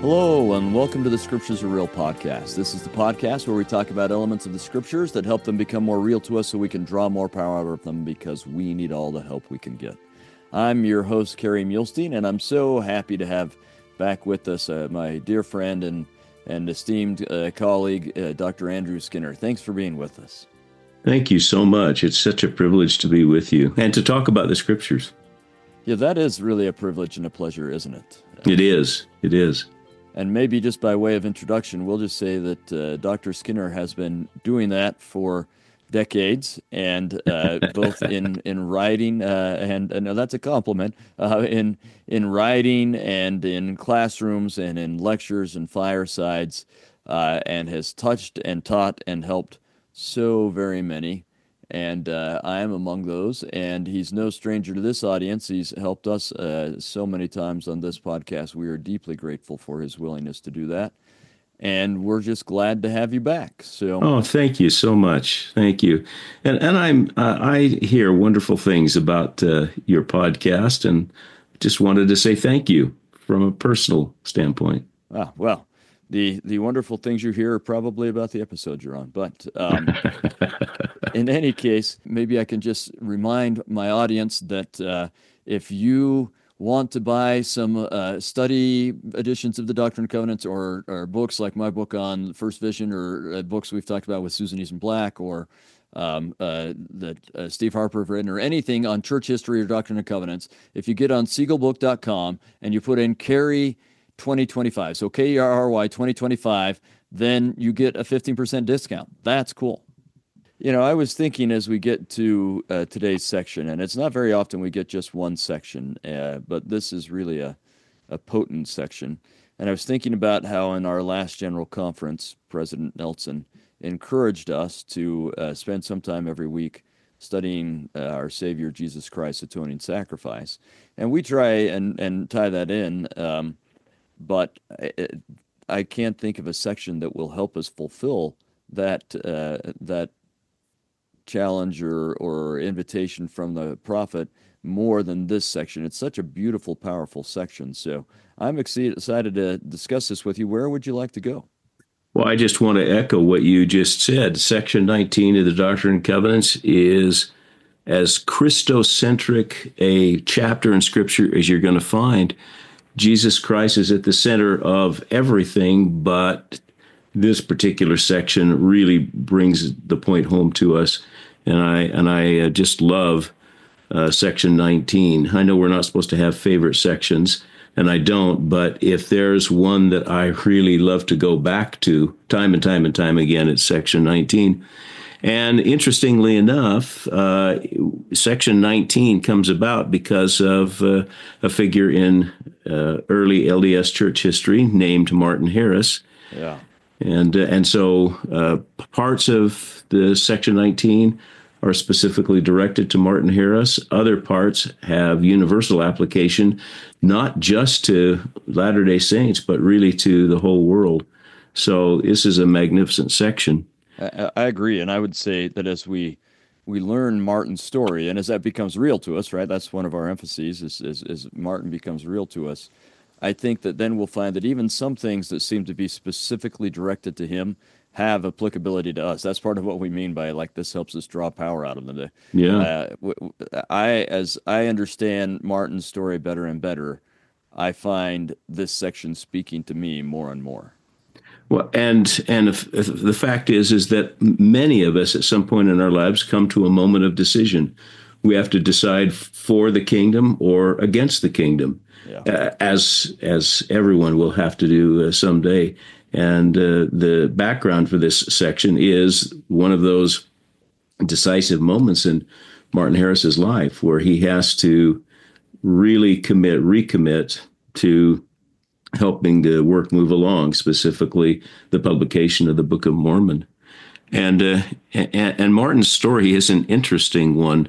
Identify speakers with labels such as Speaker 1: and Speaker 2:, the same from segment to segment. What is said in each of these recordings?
Speaker 1: Hello, and welcome to the Scriptures Are Real podcast. This is the podcast where we talk about elements of the Scriptures that help them become more real to us so we can draw more power out of them because we need all the help we can get. I'm your host, Kerry Muhlstein, and I'm so happy to have back with us my dear friend and esteemed colleague, Dr. Andrew Skinner. Thanks for being with us.
Speaker 2: Thank you so much. It's such a privilege to be with you and to talk about the Scriptures.
Speaker 1: Yeah, that is really a privilege and a pleasure, isn't it?
Speaker 2: It is. It is.
Speaker 1: And maybe just by way of introduction, we'll just say that Dr. Skinner has been doing that for decades, and both in writing, and that's a compliment, in writing and in classrooms and in lectures and firesides, and has touched and taught and helped so very many. And I am among those, and he's no stranger to this audience. He's helped us so many times on this podcast. We are deeply grateful for his willingness to do that, and we're just glad to have you back. So,
Speaker 2: thank you so much. Thank you, and I hear wonderful things about your podcast, and just wanted to say thank you from a personal standpoint.
Speaker 1: Well. The wonderful things you hear are probably about the episode you're on. But in any case, maybe I can just remind my audience that if you want to buy some study editions of the Doctrine and Covenants or books like my book on First Vision or books we've talked about with Susan Eason Black or that Steve Harper have written or anything on church history or Doctrine and Covenants, if you get on siegelbook.com and you put in Kerry 2025, so KERRY 2025, then you get a 15% discount. That's cool. You know, I was thinking as we get to today's section, and it's not very often we get just one section, but this is really a potent section. And I was thinking about how in our last General Conference, President Nelson encouraged us to spend some time every week studying our Savior Jesus Christ's atoning sacrifice. And we try and tie that in, but I can't think of a section that will help us fulfill that challenge or invitation from the prophet more than this section. It's such a beautiful, powerful section. So I'm excited to discuss this with you. Where would you like to go?
Speaker 2: Well, I just want to echo what you just said. Section 19 of the Doctrine and Covenants is as Christocentric a chapter in Scripture as you're going to find. Jesus Christ is at the center of everything, but this particular section really brings the point home to us. And I just love section 19. I know we're not supposed to have favorite sections, and I don't, but if there's one that I really love to go back to time and time and time again, it's section 19. And interestingly enough, section 19 comes about because of a figure in early LDS church history named Martin Harris.
Speaker 1: Yeah.
Speaker 2: And so parts of the section 19 are specifically directed to Martin Harris. Other parts have universal application, not just to Latter-day Saints, but really to the whole world. So this is a magnificent section.
Speaker 1: I agree, and I would say that as we learn Martin's story, and as that becomes real to us, right? That's one of our emphases, as Martin becomes real to us. I think that then we'll find that even some things that seem to be specifically directed to him have applicability to us. That's part of what we mean by like this helps us draw power out of them.
Speaker 2: Yeah.
Speaker 1: As I understand Martin's story better and better, I find this section speaking to me more and more.
Speaker 2: Well, and if the fact is that many of us at some point in our lives come to a moment of decision. We have to decide for the kingdom or against the kingdom, as everyone will have to do someday. And the background for this section is one of those decisive moments in Martin Harris's life where he has to really recommit to helping the work move along, specifically the publication of the Book of Mormon. And Martin's story is an interesting one.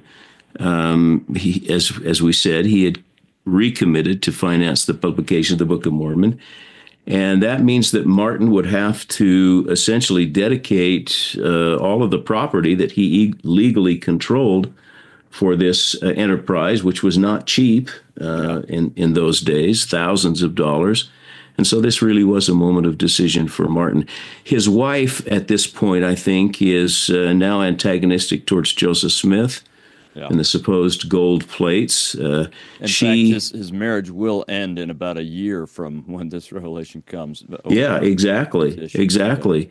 Speaker 2: He, as we said, he had recommitted to finance the publication of the Book of Mormon. And that means that Martin would have to essentially dedicate all of the property that he legally controlled for this enterprise, which was not cheap in those days, thousands of dollars. And so this really was a moment of decision for Martin. His wife at this point, I think, is now antagonistic towards Joseph Smith and the supposed gold plates.
Speaker 1: In fact, his marriage will end in about a year from when this revelation comes.
Speaker 2: Yeah, exactly.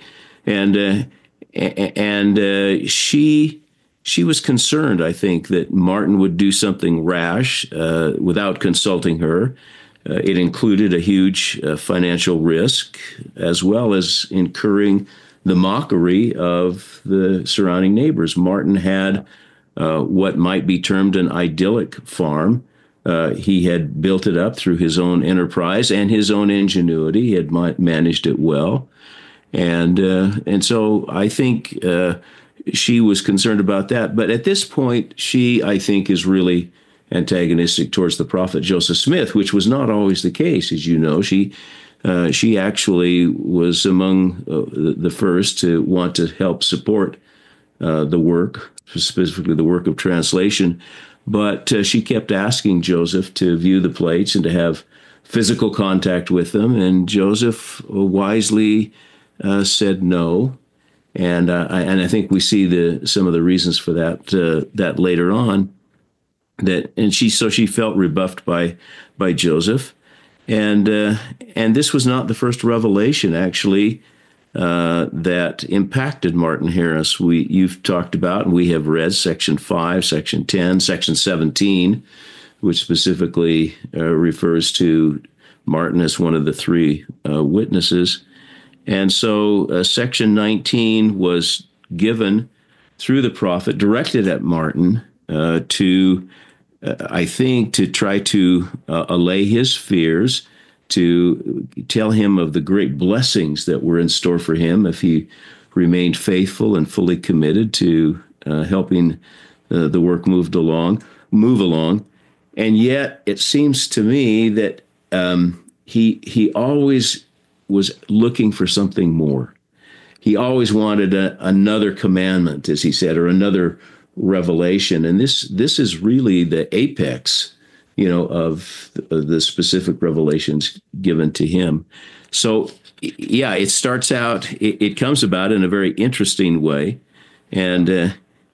Speaker 2: And she was concerned, I think, that Martin would do something rash without consulting her. It included a huge financial risk, as well as incurring the mockery of the surrounding neighbors. Martin had what might be termed an idyllic farm. He had built it up through his own enterprise and his own ingenuity. He had managed it well. And so I think she was concerned about that. But at this point, she, I think, is really antagonistic towards the prophet Joseph Smith, which was not always the case, as you know. She actually was among the first to want to help support the work, specifically the work of translation. But she kept asking Joseph to view the plates and to have physical contact with them. And Joseph wisely said no. And I think we see some of the reasons for that later on. She felt rebuffed by Joseph, and this was not the first revelation actually that impacted Martin Harris. You've talked about, and we have read section 5, section 10, section 17, which specifically refers to Martin as one of the three witnesses. And so section 19 was given through the prophet, directed at Martin I think, to try to allay his fears, to tell him of the great blessings that were in store for him if he remained faithful and fully committed to helping the work move along. And yet, it seems to me that he always was looking for something more. He always wanted another commandment, as he said, or another revelation. And this is really the apex, of the specific revelations given to him. So, yeah, it starts out, it comes about in a very interesting way. And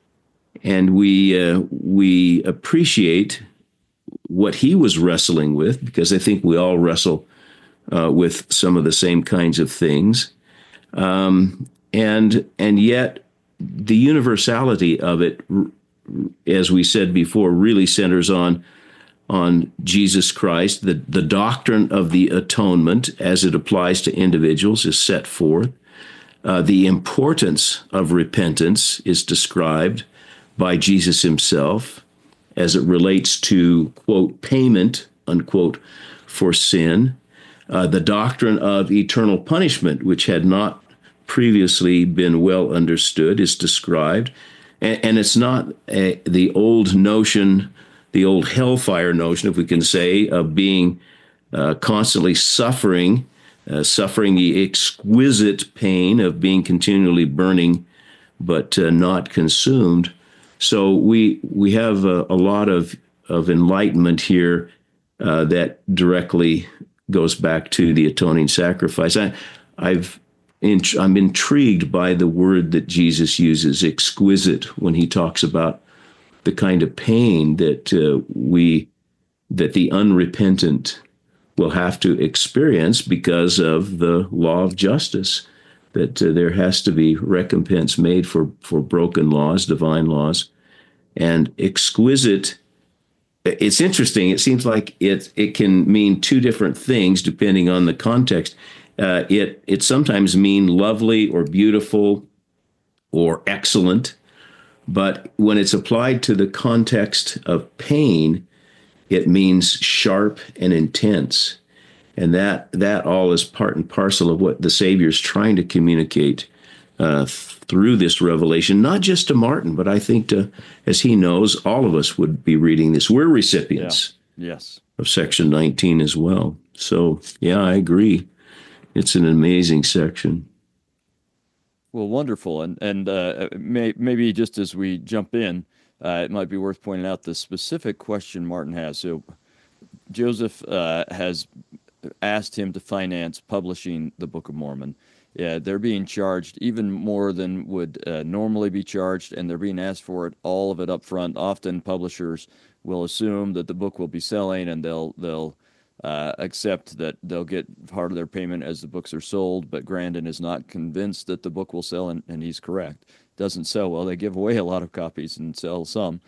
Speaker 2: we appreciate what he was wrestling with, because I think we all wrestle with some of the same kinds of things. And yet the universality of it, as we said before, really centers on Jesus Christ. The doctrine of the atonement as it applies to individuals is set forth. The importance of repentance is described by Jesus himself as it relates to, quote, payment, unquote, for sin. The doctrine of eternal punishment, which had not previously been well understood, is described. And it's not the old notion, the old hellfire notion, if we can say, of being constantly suffering the exquisite pain of being continually burning, but not consumed. So we have a lot of enlightenment here that directly goes back to the atoning sacrifice. I'm intrigued by the word that Jesus uses, exquisite, when he talks about the kind of pain that the unrepentant will have to experience because of the law of justice, that there has to be recompense made for broken laws, divine laws. And exquisite, it's interesting. It seems like it can mean two different things depending on the context. It sometimes means lovely or beautiful or excellent, but when it's applied to the context of pain, it means sharp and intense. And that all is part and parcel of what the Savior's trying to communicate through this revelation, not just to Martin, but I think as he knows, all of us would be reading this. We're recipients of section 19 as well. So, yeah, I agree. It's an amazing section.
Speaker 1: Well, wonderful. And maybe just as we jump in, it might be worth pointing out the specific question Martin has. So Joseph has asked him to finance publishing the Book of Mormon. Yeah, they're being charged even more than would normally be charged, and they're being asked for it, all of it up front. Often publishers will assume that the book will be selling, and they'll accept that they'll get part of their payment as the books are sold. But Grandin is not convinced that the book will sell, and he's correct. Doesn't sell well. They give away a lot of copies and sell some.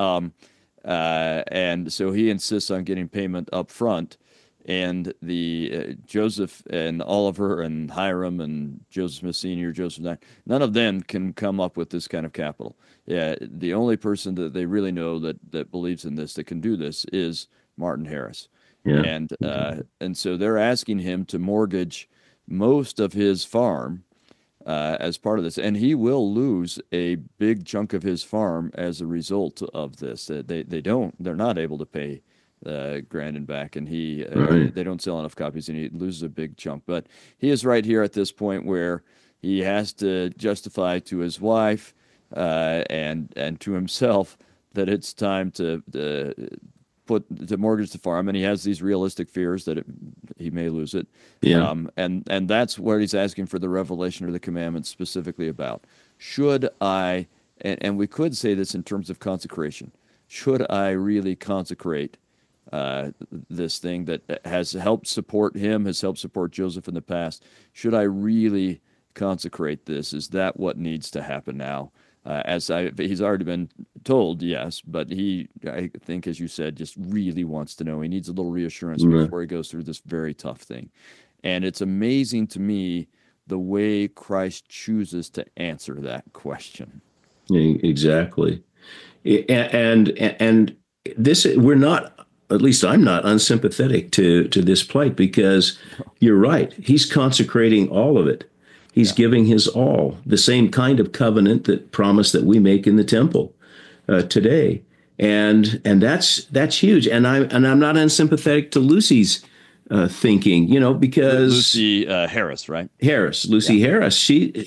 Speaker 1: And so he insists on getting payment up front. And the Joseph and Oliver and Hiram and Joseph Smith Sr., Joseph Nye, none of them can come up with this kind of capital. Yeah, the only person that they really know that believes in this, that can do this, is Martin Harris.
Speaker 2: Yeah.
Speaker 1: And so they're asking him to mortgage most of his farm as part of this, and he will lose a big chunk of his farm as a result of this. They're not able to pay Grandin back, and they don't sell enough copies, and he loses a big chunk. But he is right here at this point where he has to justify to his wife and to himself that it's time to mortgage the farm, and he has these realistic fears that he may lose it.
Speaker 2: Yeah.
Speaker 1: And that's where he's asking for the revelation or the commandments specifically about. Should I, and we could say this in terms of consecration, should I really consecrate this thing that has helped support him, has helped support Joseph in the past? Should I really consecrate this? Is that what needs to happen now? He's already been told yes, but I think, as you said, just really wants to know. He needs a little reassurance before he goes through this very tough thing. And it's amazing to me the way Christ chooses to answer that question.
Speaker 2: Exactly. And this, we're not, at least I'm not unsympathetic to this plight, because you're right. He's consecrating all of it. He's giving his all, the same kind of covenant that promise that we make in the temple today, and that's huge. And I'm not unsympathetic to Lucy's thinking, because
Speaker 1: Lucy Harris, right?
Speaker 2: Lucy Harris. She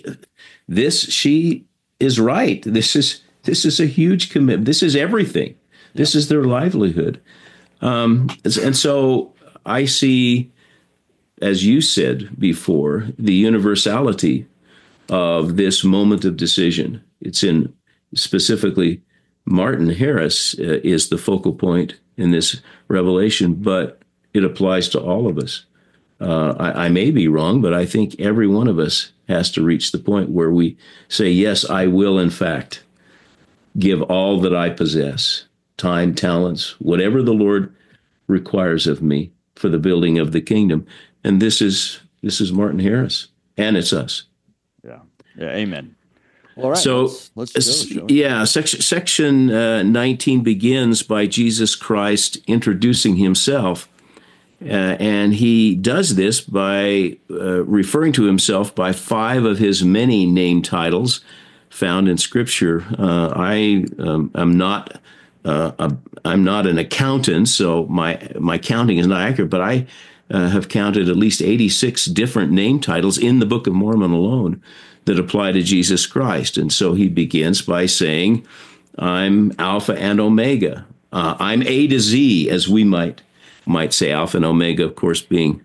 Speaker 2: is right. This is a huge commitment. This is everything. This is their livelihood, and so I see, as you said before, the universality of this moment of decision. It's in specifically Martin Harris is the focal point in this revelation, but it applies to all of us. I may be wrong, but I think every one of us has to reach the point where we say, yes, I will, in fact, give all that I possess, time, talents, whatever the Lord requires of me for the building of the kingdom. And this is Martin Harris, and it's us.
Speaker 1: Yeah. Amen. All right.
Speaker 2: So
Speaker 1: let's go.
Speaker 2: Section 19 begins by Jesus Christ introducing himself, and he does this by referring to himself by 5 of his many name titles found in Scripture. I'm not an accountant, so my counting is not accurate, but I have counted at least 86 different name titles in the Book of Mormon alone that apply to Jesus Christ. And so he begins by saying, I'm Alpha and Omega. I'm A to Z, as we might say. Alpha and Omega, of course, being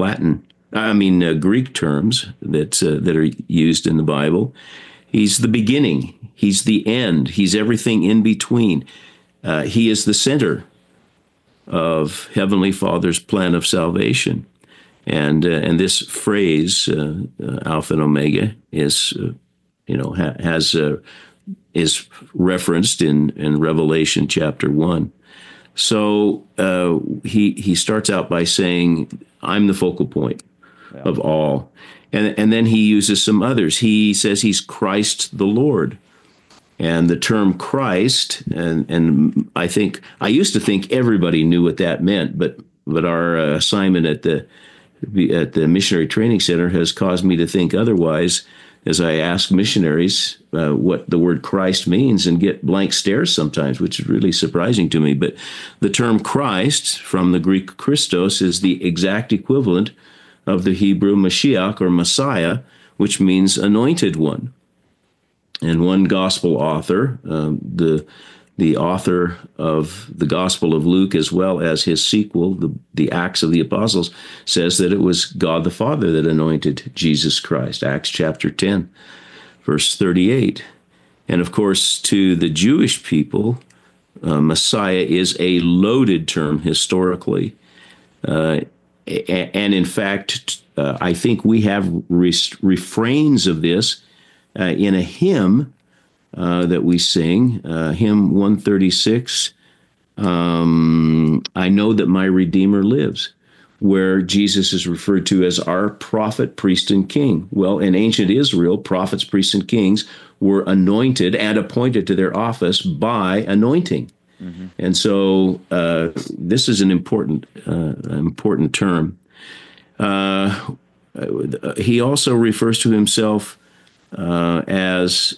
Speaker 2: Greek terms that are used in the Bible. He's the beginning. He's the end. He's everything in between. He is the center of Heavenly Father's plan of salvation, and this phrase Alpha and Omega is is referenced in Revelation chapter 1. So he starts out by saying, "I'm the focal point of all," and then he uses some others. He says he's Christ the Lord. And the term Christ, and I used to think everybody knew what that meant, but our assignment at the Missionary Training Center has caused me to think otherwise, as I ask missionaries what the word Christ means and get blank stares sometimes, which is really surprising to me. But the term Christ, from the Greek Christos, is the exact equivalent of the Hebrew Mashiach or Messiah, which means anointed one. And one gospel author, the the author of the Gospel of Luke, as well as his sequel, the Acts of the Apostles, says that it was God the Father that anointed Jesus Christ. Acts chapter 10, verse 38. And of course, to the Jewish people, Messiah is a loaded term historically. And in fact, I think we have refrains of this in a hymn that we sing, hymn 136, I know that my Redeemer lives, where Jesus is referred to as our prophet, priest, and king. Well, in ancient Israel, prophets, priests, and kings were anointed and appointed to their office by anointing. Mm-hmm. And so this is an important term. He also refers to himself as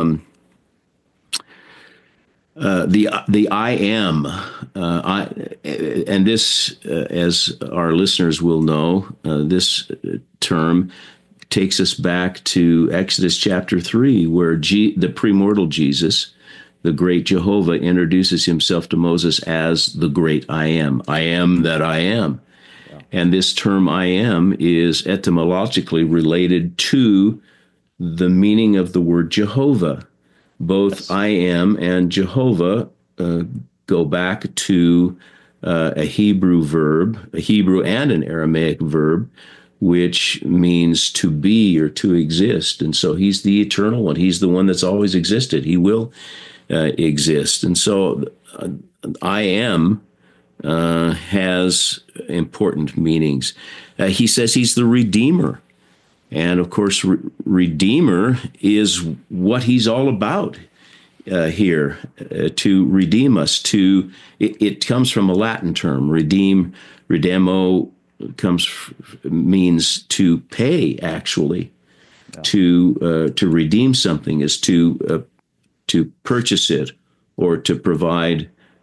Speaker 2: the I am, and this, as our listeners will know, this term takes us back to Exodus chapter 3, where the premortal Jesus, the great Jehovah, introduces himself to Moses as the great I am that I am. Yeah. And this term I am is etymologically related to the meaning of the word Jehovah. Both yes. I am and Jehovah go back to a Hebrew verb, a Hebrew and an Aramaic verb, which means to be or to exist. And so he's the eternal one. He's the one that's always existed. He will exist. And so I am has important meanings. He says he's the Redeemer. And of course, Redeemer is what he's all about here, to redeem us. It comes from a Latin term, redeem, redemo means to pay, actually. Yeah. To redeem something is to purchase it or to provide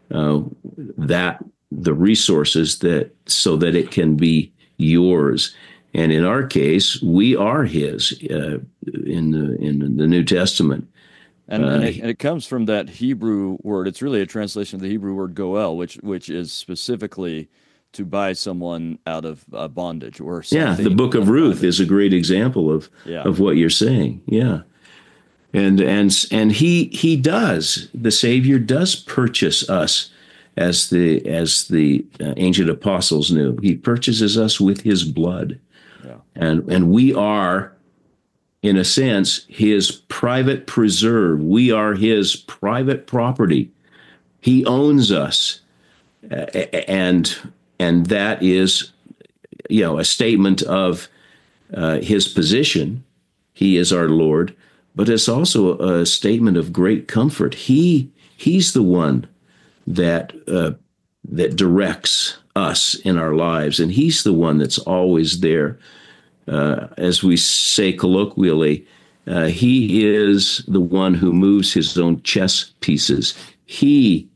Speaker 2: the resources so that it can be yours. And in our case, we are his in the New Testament.
Speaker 1: And it comes from that Hebrew word. It's really a translation of the Hebrew word goel, which is specifically to buy someone out of bondage or something.
Speaker 2: Yeah, the book of Ruth is a great example of what you're saying. Yeah. And he does, the Savior does purchase us, as the ancient apostles knew. He purchases us with his blood. Yeah. And we are, in a sense, his private preserve. We are his private property. He owns us. And that is, a statement of his position. He is our Lord, but it's also a statement of great comfort. He's the one that directs us in our lives, and he's the one that's always there. As we say colloquially, he is the one who moves his own chess pieces. He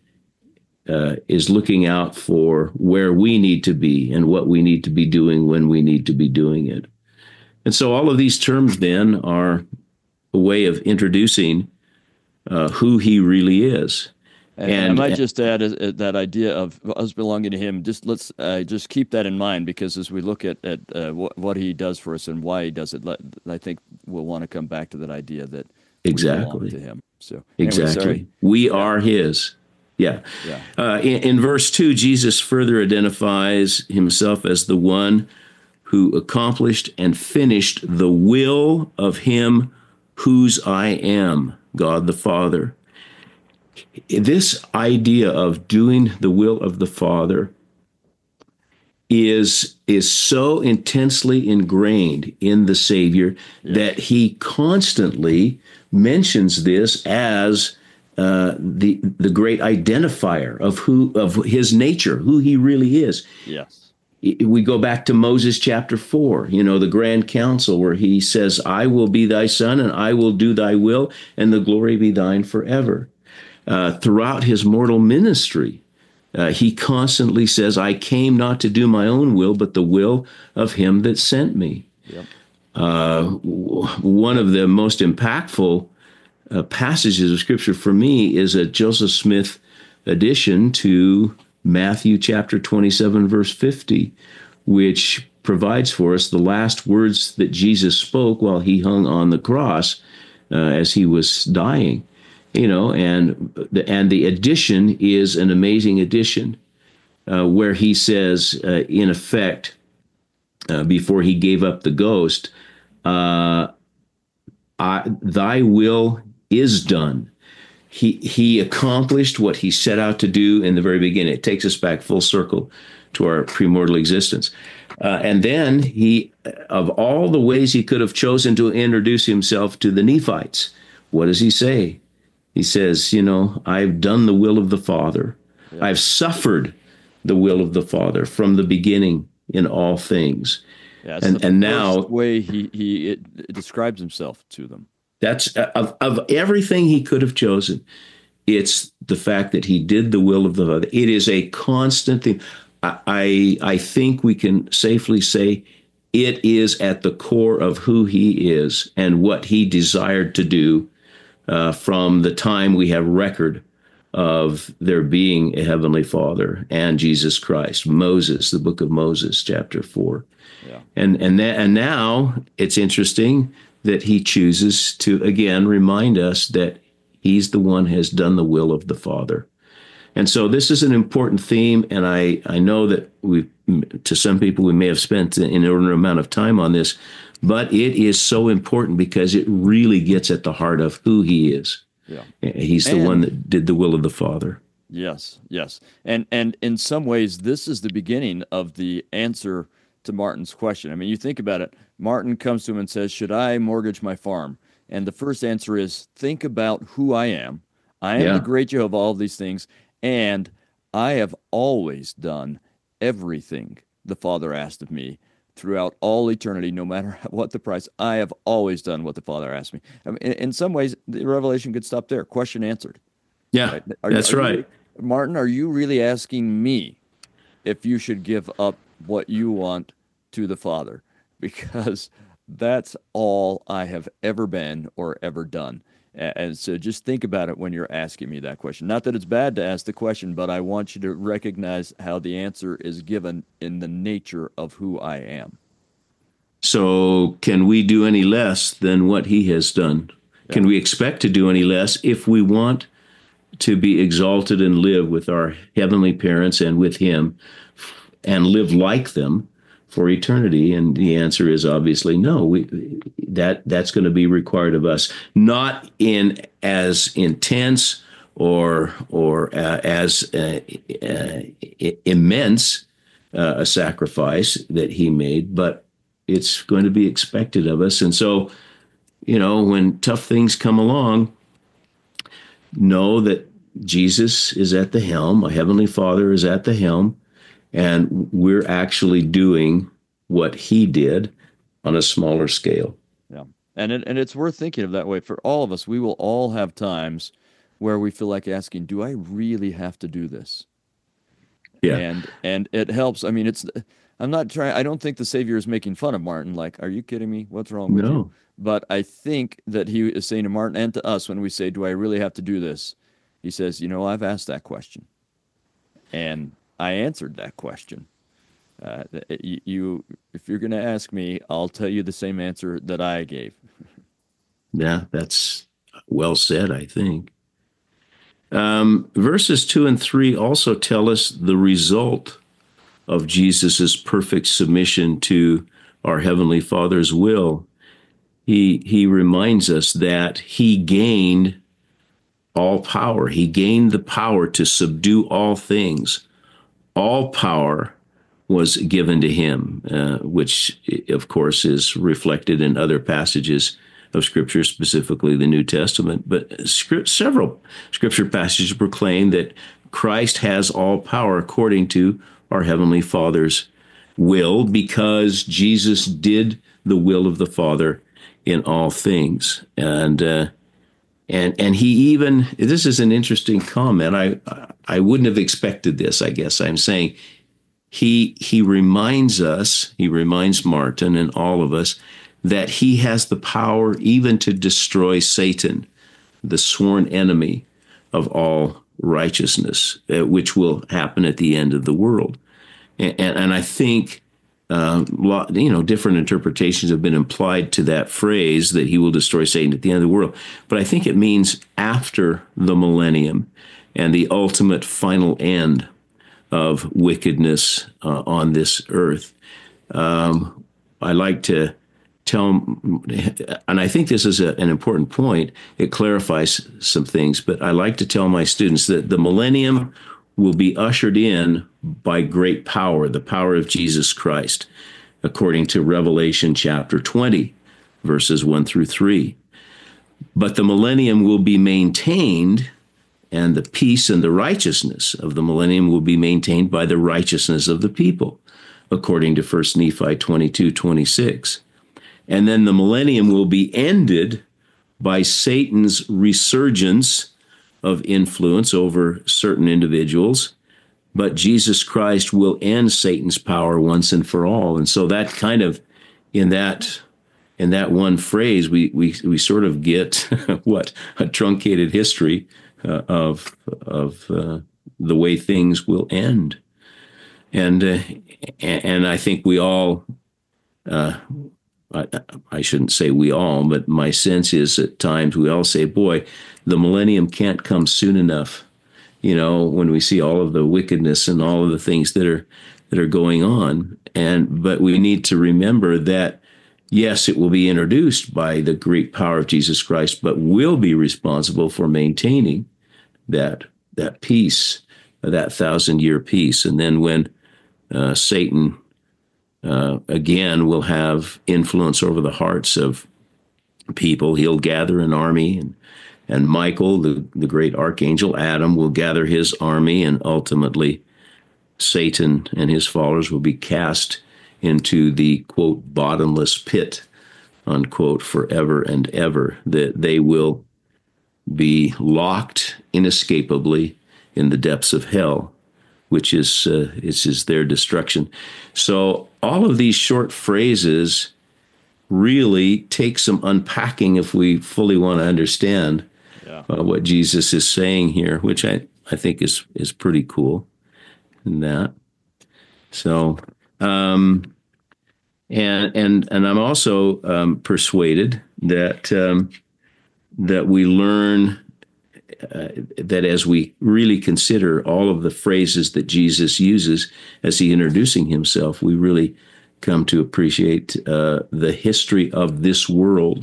Speaker 2: is looking out for where we need to be and what we need to be doing when we need to be doing it. And so all of these terms then are a way of introducing who he really is.
Speaker 1: And I might just add that idea of us belonging to him. Let's keep that in mind, because as we look at what he does for us and why he does it, I think we'll want to come back to that idea that
Speaker 2: exactly
Speaker 1: we belong to him. So
Speaker 2: exactly,
Speaker 1: anyway,
Speaker 2: we are his. Yeah. In verse 2, Jesus further identifies himself as the one who accomplished and finished the will of him whose I am, God the Father. This idea of doing the will of the Father is so intensely ingrained in the Savior that he constantly mentions this as the great identifier of his nature, who he really is.
Speaker 1: Yes.
Speaker 2: We go back to Moses chapter 4, the grand council, where he says, I will be thy son and I will do thy will, and the glory be thine forever. Throughout his mortal ministry, he constantly says, I came not to do my own will, but the will of him that sent me. Yep. One of the most impactful passages of Scripture for me is a Joseph Smith addition to Matthew chapter 27, verse 50, which provides for us the last words that Jesus spoke while he hung on the cross as he was dying. And the addition is an amazing addition where he says, in effect, before he gave up the ghost, thy will is done. He accomplished what he set out to do in the very beginning. It takes us back full circle to our premortal existence. And then he, of all the ways he could have chosen to introduce himself to the Nephites, what does he say? He says, I've done the will of the Father. Yeah. I've suffered the will of the Father from the beginning in all things.
Speaker 1: Yeah, and now way he describes himself to them.
Speaker 2: That's of everything he could have chosen. It's the fact that he did the will of the Father. It is a constant thing. I think we can safely say it is at the core of who he is and what he desired to do from the time we have record of there being a Heavenly Father and Jesus Christ. Moses, the book of Moses, chapter 4. Yeah. And now it's interesting that he chooses to, again, remind us that he's the one who has done the will of the Father. And so this is an important theme, and I know that to some people, we may have spent an inordinate amount of time on this, but it is so important because it really gets at the heart of who he is. Yeah. He's the one that did the will of the Father.
Speaker 1: Yes. And in some ways, this is the beginning of the answer to Martin's question. I mean, you think about it. Martin comes to him and says, should I mortgage my farm? And the first answer is, think about who I am. I am the great Jehovah, all of these things. And I have always done everything the Father asked of me throughout all eternity, no matter what the price. I have always done what the Father asked me. I mean, in some ways, the revelation could stop there. Question answered.
Speaker 2: Yeah, right? That's right.
Speaker 1: Martin, are you really asking me if you should give up what you want to the Father? Because that's all I have ever been or ever done. And so just think about it when you're asking me that question. Not that it's bad to ask the question, but I want you to recognize how the answer is given in the nature of who I am.
Speaker 2: So can we do any less than what he has done? Yeah. Can we expect to do any less if we want to be exalted and live with our heavenly parents and with him and live like them for eternity? And the answer is obviously no. That's going to be required of us, not in as intense or as immense a sacrifice that he made, but it's going to be expected of us. And so, when tough things come along, know that Jesus is at the helm, a Heavenly Father is at the helm, and we're actually doing what he did on a smaller scale.
Speaker 1: Yeah. And it's worth thinking of that way. For all of us, we will all have times where we feel like asking, do I really have to do this?
Speaker 2: Yeah.
Speaker 1: And it helps. I mean, I don't think the Savior is making fun of Martin. Like, are you kidding me? What's wrong with you? But I think that he is saying to Martin and to us when we say, do I really have to do this? He says, I've asked that question. And I answered that question. If you're going to ask me, I'll tell you the same answer that I gave.
Speaker 2: Yeah, that's well said, I think. Verses 2 and 3 also tell us the result of Jesus's perfect submission to our Heavenly Father's will. He reminds us that he gained all power. He gained the power to subdue all things. All power was given to him, which, of course, is reflected in other passages of Scripture, specifically the New Testament. But several Scripture passages proclaim that Christ has all power according to our Heavenly Father's will, because Jesus did the will of the Father in all things. And he even, this is an interesting comment. I wouldn't have expected this, I guess I'm saying. He reminds Martin and all of us that he has the power even to destroy Satan the sworn enemy of all righteousness, which will happen at the end of the world. And I think, different interpretations have been implied to that phrase that he will destroy Satan at the end of the world. But I think it means after the millennium and the ultimate final end of wickedness on this earth. I like to tell, and I think this is an important point. It clarifies some things, but I like to tell my students that the millennium will be ushered in by great power, the power of Jesus Christ, according to Revelation chapter 20, verses 1 through 3. But the millennium will be maintained, and the peace and the righteousness of the millennium will be maintained by the righteousness of the people, according to 1 Nephi 22:26. And then the millennium will be ended by Satan's resurgence of influence over certain individuals, but Jesus Christ will end Satan's power once and for all. And so that kind of, in that one phrase, we sort of get what a truncated history of the way things will end. And I think we all, I shouldn't say we all, but my sense is at times we all say, boy, the millennium can't come soon enough. When we see all of the wickedness and all of the things that are going on. But we need to remember that, yes, it will be introduced by the great power of Jesus Christ, but will be responsible for maintaining that peace, that 1,000-year peace. And then when Satan again will have influence over the hearts of people, he'll gather an army, and Michael, the great archangel Adam, will gather his army, and ultimately Satan and his followers will be cast into the, quote, bottomless pit, unquote, forever and ever. That they will be locked inescapably in the depths of hell, which is their destruction. So all of these short phrases really take some unpacking if we fully want to understand what Jesus is saying here, which I think is pretty cool in that. So, and I'm also persuaded that we learn that as we really consider all of the phrases that Jesus uses as he introducing himself, we really come to appreciate the history of this world.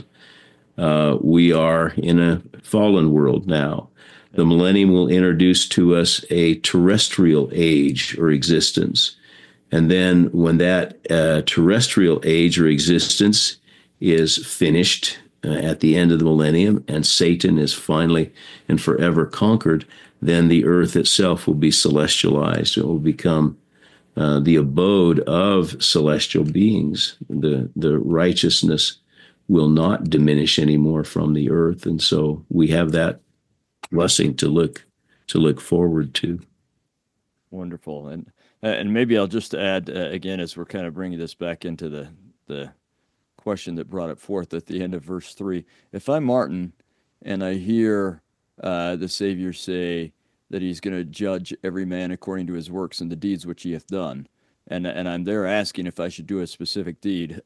Speaker 2: We are in a fallen world now. The millennium will introduce to us a terrestrial age or existence. And then when that terrestrial age or existence is finished at the end of the millennium and Satan is finally and forever conquered, then the earth itself will be celestialized. It will become the abode of celestial beings. The righteousness will not diminish anymore from the earth. And so we have that blessing to look forward to.
Speaker 1: Wonderful. And maybe I'll just add, again, as we're kind of bringing this back into the question that brought it forth at the end of verse 3. If I'm Martin and I hear the Savior say that he's going to judge every man according to his works and the deeds which he hath done, and I'm there asking if I should do a specific deed,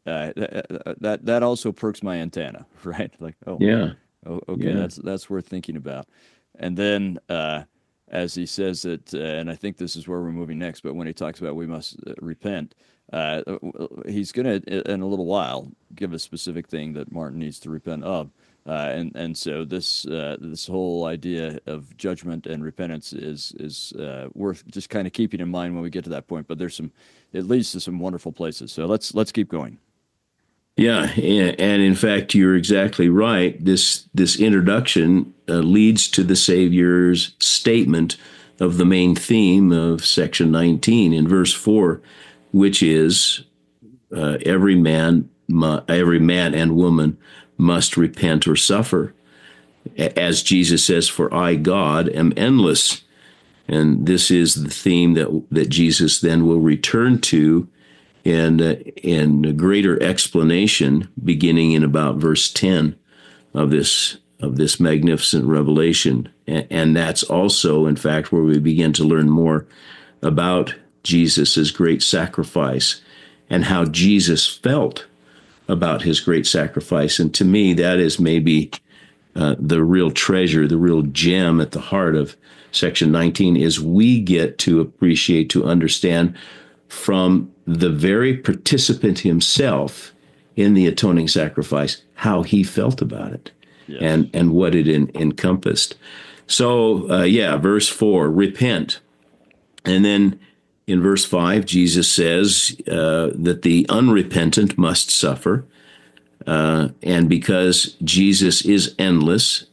Speaker 1: that also perks my antenna, right? Like, okay, yeah. That's worth thinking about. And then as he says that, and I think this is where we're moving next, but when he talks about we must repent, he's going to, in a little while, give a specific thing that Martin needs to repent of. And so this whole idea of judgment and repentance is worth just kind of keeping in mind when we get to that point. But it leads to some wonderful places. So let's keep going.
Speaker 2: Yeah, and in fact, you're exactly right. This introduction leads to the Savior's statement of the main theme of section 19 in verse 4, which is every man and woman must repent or suffer. As Jesus says, for I, God, am endless. And this is the theme that Jesus then will return to in greater explanation, beginning in about verse 10 of this of this magnificent revelation. And that's also, in fact, where we begin to learn more about Jesus' great sacrifice and how Jesus felt about his great sacrifice. And to me, that is maybe the real treasure, the real gem at the heart of section 19, is we get to appreciate, to understand from the very participant himself in the atoning sacrifice how he felt about it. Yes. And what it encompassed. So, verse 4, repent. And then in verse 5, Jesus says that the unrepentant must suffer. And because Jesus is endless,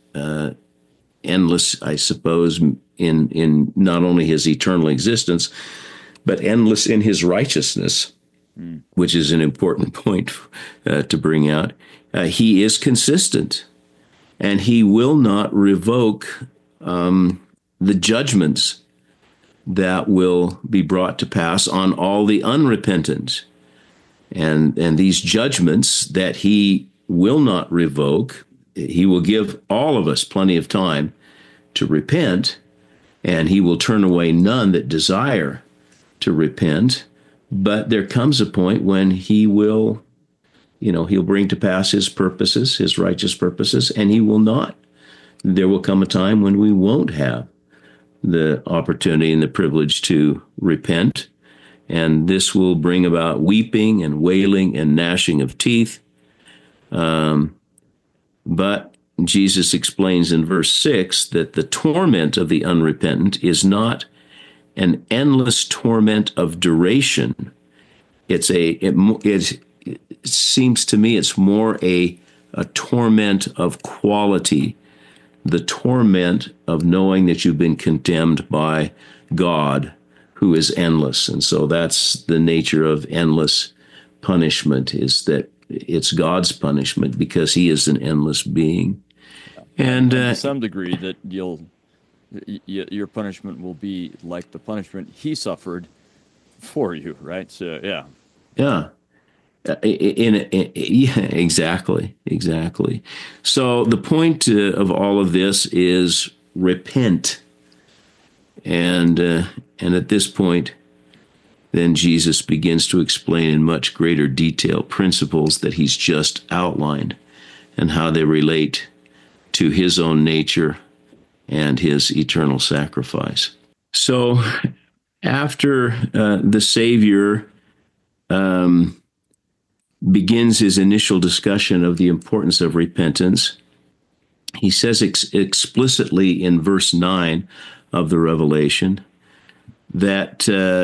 Speaker 2: I suppose, in not only his eternal existence, but endless in his righteousness, which is an important point to bring out. He is consistent, and he will not revoke the judgments that will be brought to pass on all the unrepentant. And these judgments that he will not revoke, he will give all of us plenty of time to repent, and he will turn away none that desire to repent. But there comes a point when he will, he'll bring to pass his purposes, his righteous purposes, and he will not. There will come a time when we won't have the opportunity and the privilege to repent. And this will bring about weeping and wailing and gnashing of teeth. But Jesus explains in verse 6 that the torment of the unrepentant is not an endless torment of duration. It seems to me it's more a torment of quality, the torment of knowing that you've been condemned by God, who is endless. And so that's the nature of endless punishment, is that it's God's punishment because he is an endless being. And
Speaker 1: to some degree that your punishment will be like the punishment he suffered for you, right? So, yeah.
Speaker 2: Yeah. Exactly. So the point of all of this is repent. And at this point, then Jesus begins to explain in much greater detail principles that he's just outlined and how they relate to his own nature and his eternal sacrifice. So after the Savior begins his initial discussion of the importance of repentance, he says explicitly in verse 9 of the Revelation that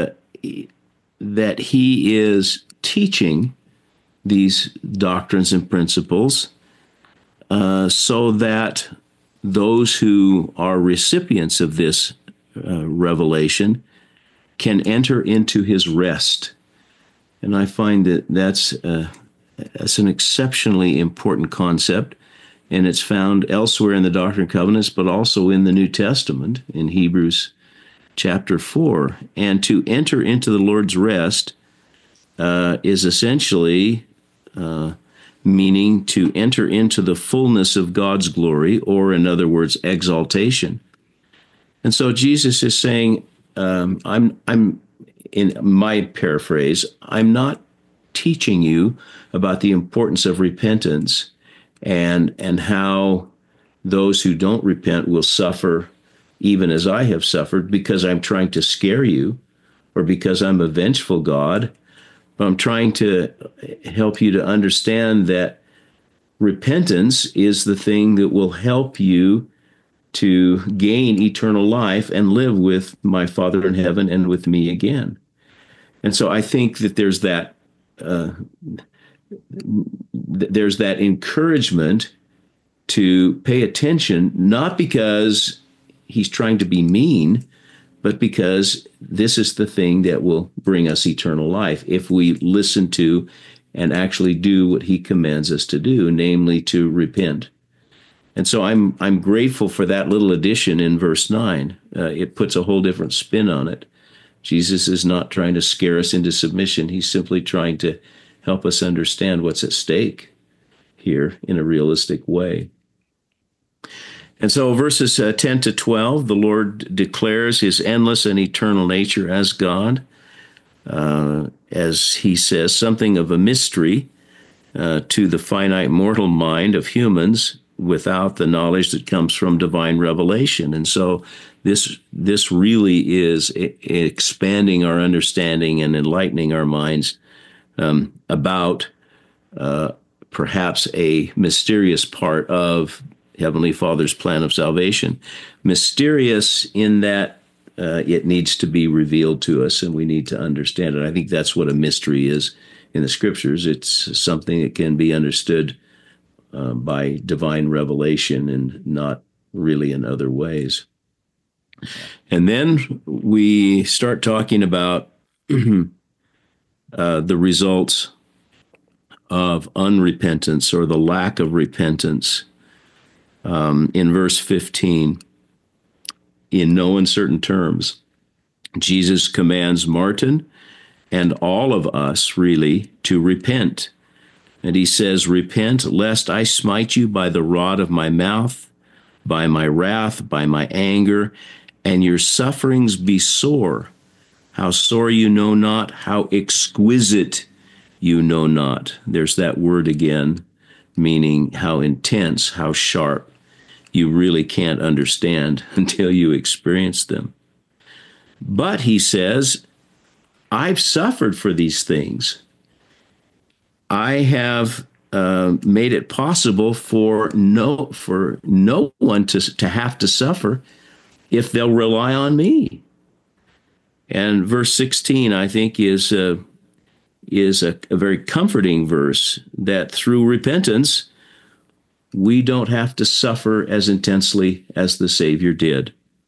Speaker 2: he is teaching these doctrines and principles so that those who are recipients of this revelation can enter into his rest. And I find that that's an exceptionally important concept, and it's found elsewhere in the Doctrine and Covenants, but also in the New Testament, in Hebrews chapter 4. And to enter into the Lord's rest is essentially meaning to enter into the fullness of God's glory, or in other words, exaltation. And so Jesus is saying, I'm in my paraphrase, I'm not teaching you about the importance of repentance and how those who don't repent will suffer even as I have suffered, because I'm trying to scare you or because I'm a vengeful God. But I'm trying to help you to understand that repentance is the thing that will help you to gain eternal life and live with my Father in heaven and with me again. And so I think that there's that encouragement to pay attention, not because he's trying to be mean, but because this is the thing that will bring us eternal life if we listen to and actually do what he commands us to do, namely to repent. And so I'm grateful for that little addition in verse 9. It puts a whole different spin on it. Jesus is not trying to scare us into submission. He's simply trying to help us understand what's at stake here in a realistic way. And so verses 10 to 12, the Lord declares his endless and eternal nature as God. As he says, something of a mystery to the finite mortal mind of humans without the knowledge that comes from divine revelation. And so this really is expanding our understanding and enlightening our minds about perhaps a mysterious part of Heavenly Father's plan of salvation. Mysterious in that it needs to be revealed to us and we need to understand it. I think that's what a mystery is in the Scriptures. It's something that can be understood by divine revelation and not really in other ways. And then we start talking about the results of unrepentance or the lack of repentance. In verse 15, in no uncertain terms, Jesus commands Martin and all of us really to repent. And he says, repent lest I smite you by the rod of my mouth, by my wrath, by my anger, and your sufferings be sore. How sore you know not, how exquisite you know not. There's that word again, meaning how intense, how sharp. You really can't understand until you experience them. But he says, I've suffered for these things. I have made it possible for no one to have to suffer if they'll rely on me. And verse 16, I think, is a very comforting verse that through repentance, we don't have to suffer as intensely as the Savior did.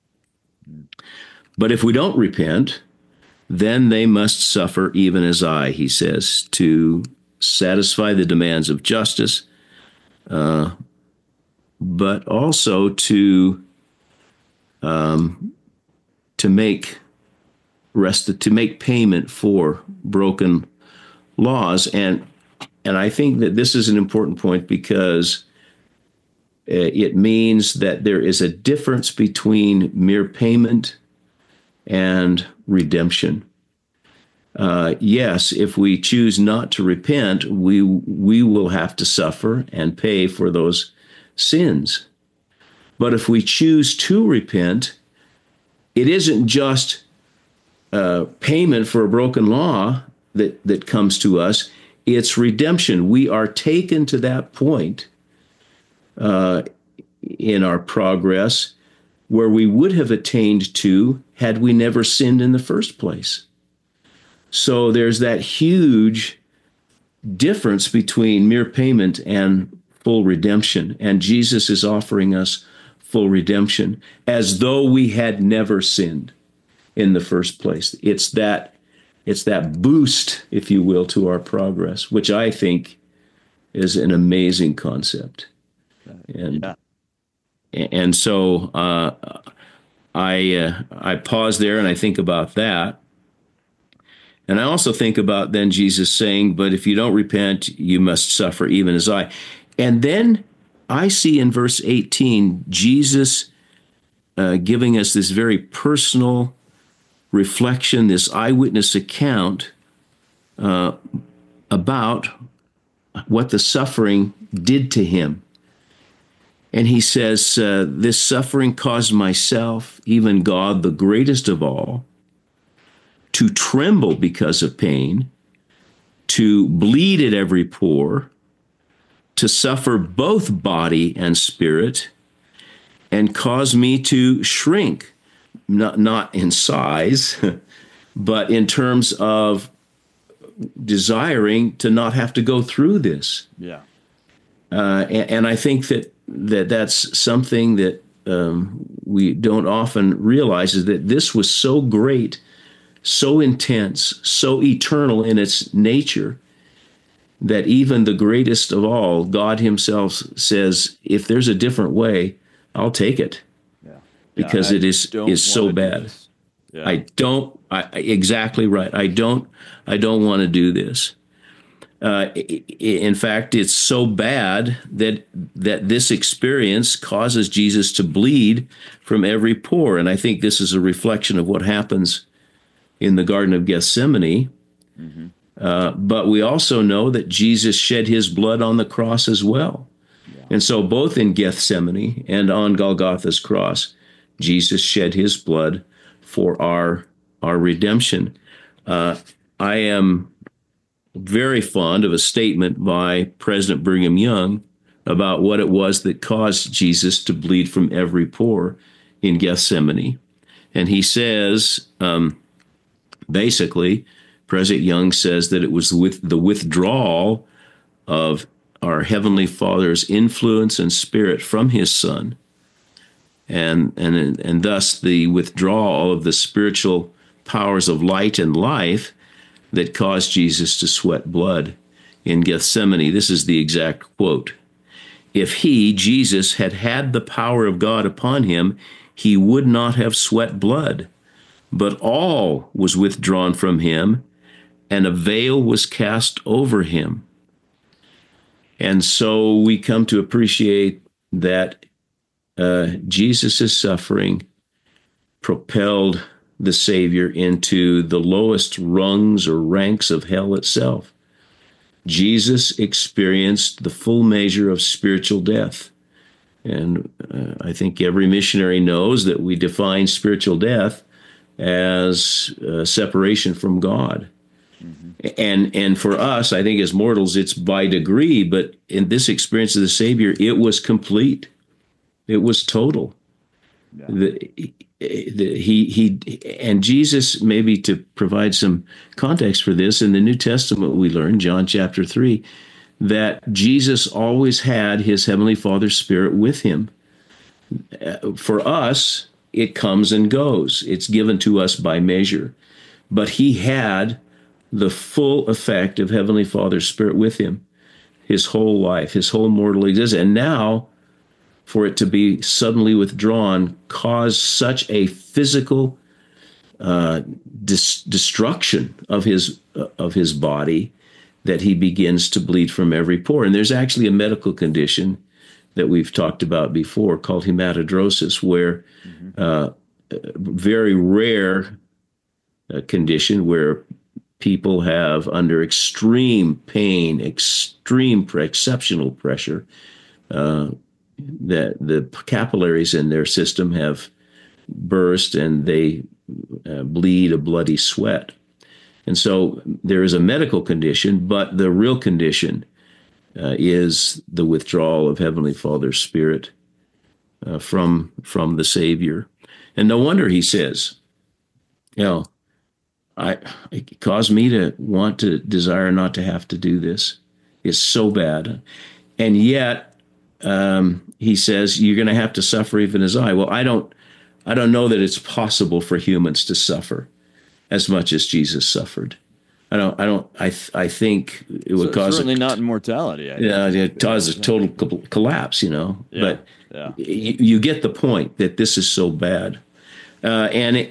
Speaker 2: But if we don't repent, then they must suffer even as I, he says, to satisfy the demands of justice, but also to make payment for broken laws. And I think that this is an important point because it means that there is a difference between mere payment and redemption. Yes, if we choose not to repent, we will have to suffer and pay for those sins. But if we choose to repent, it isn't just payment for a broken law that comes to us. It's redemption. We are taken to that point in our progress where we would have attained to had we never sinned in the first place. So there's that huge difference between mere payment and full redemption. And Jesus is offering us full redemption as though we had never sinned in the first place. It's that boost, if you will, to our progress, which I think is an amazing concept. And so I pause there and I think about that. And I also think about then Jesus saying, but if you don't repent, you must suffer even as I. And then I see in verse 18, Jesus giving us this very personal reflection, this eyewitness account about what the suffering did to him. And he says, this suffering caused myself, even God, the greatest of all, to tremble because of pain, to bleed at every pore, to suffer both body and spirit, and cause me to shrink, not in size, but in terms of desiring to not have to go through this.
Speaker 1: Yeah.
Speaker 2: And I think that's something that we don't often realize, is that this was so great, so intense, so eternal in its nature, that even the greatest of all, God himself, says, if there's a different way, I'll take it. Yeah. Because it is so bad. Yeah. Exactly right. I don't want to do this. In fact, it's so bad that this experience causes Jesus to bleed from every pore. And I think this is a reflection of what happens in the Garden of Gethsemane. Mm-hmm. But we also know that Jesus shed his blood on the cross as well. Yeah. And so both in Gethsemane and on Golgotha's cross, Jesus shed his blood for our redemption. I am very fond of a statement by President Brigham Young about what it was that caused Jesus to bleed from every pore in Gethsemane. And he says, basically, President Young says that it was with the withdrawal of our Heavenly Father's influence and spirit from his Son, and thus the withdrawal of the spiritual powers of light and life that caused Jesus to sweat blood in Gethsemane. This is the exact quote. If he, Jesus, had had the power of God upon him, he would not have sweat blood, but all was withdrawn from him, and a veil was cast over him. And so we come to appreciate that Jesus' suffering propelled the Savior into the lowest rungs or ranks of hell itself. Jesus experienced the full measure of spiritual death. And I think every missionary knows that we define spiritual death as separation from God. Mm-hmm. And for us, I think as mortals, it's by degree, but in this experience of the Savior, it was complete. It was total. Yeah. And Jesus, maybe to provide some context for this, in the New Testament we learn, John chapter 3, that Jesus always had his Heavenly Father's Spirit with him. For us, it comes and goes. It's given to us by measure. But he had the full effect of Heavenly Father's Spirit with him his whole life, his whole mortal existence. And now, for it to be suddenly withdrawn caused such a physical destruction of his body that he begins to bleed from every pore. And there's actually a medical condition that we've talked about before called hematidrosis, where very rare condition where people have, under extreme pain, exceptional pressure, that the capillaries in their system have burst and they bleed a bloody sweat. And so there is a medical condition, but the real condition is the withdrawal of Heavenly Father's Spirit from the Savior. And no wonder he says, it caused me to want to desire not to have to do this. It's so bad. And yet, he says, you're going to have to suffer even as I. Well, I don't know that it's possible for humans to suffer as much as Jesus suffered. I think it would cause
Speaker 1: certainly not in mortality.
Speaker 2: It causes a total collapse, Yeah, but you get the point that this is so bad. I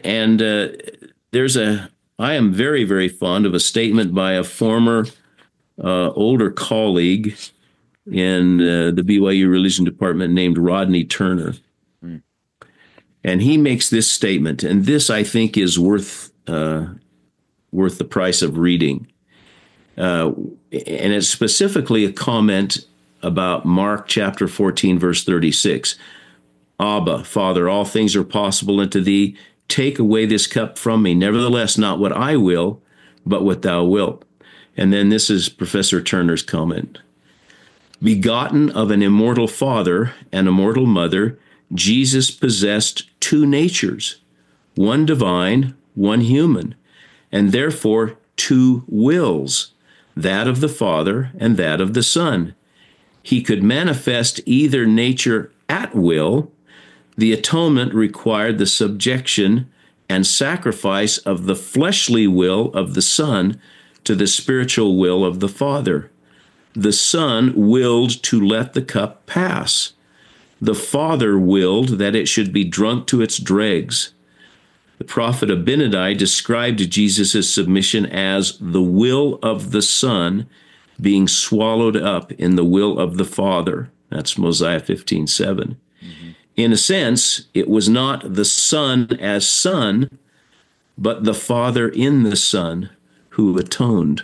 Speaker 2: am very, very fond of a statement by a former older colleague in the BYU religion department named Rodney Turner. And he makes this statement, and this I think is worth the price of reading. And it's specifically a comment about Mark chapter 14, verse 36. Abba, Father, all things are possible unto thee. Take away this cup from me. Nevertheless, not what I will, but what thou wilt. And then this is Professor Turner's comment. Begotten of an immortal father and immortal mother, Jesus possessed two natures, one divine, one human, and therefore two wills, that of the Father and that of the Son. He could manifest either nature at will. The atonement required the subjection and sacrifice of the fleshly will of the Son to the spiritual will of the Father. The Son willed to let the cup pass. The Father willed that it should be drunk to its dregs. The prophet Abinadi described Jesus' submission as the will of the Son being swallowed up in the will of the Father. That's Mosiah 15:7. Mm-hmm. In a sense, it was not the Son as Son, but the Father in the Son who atoned.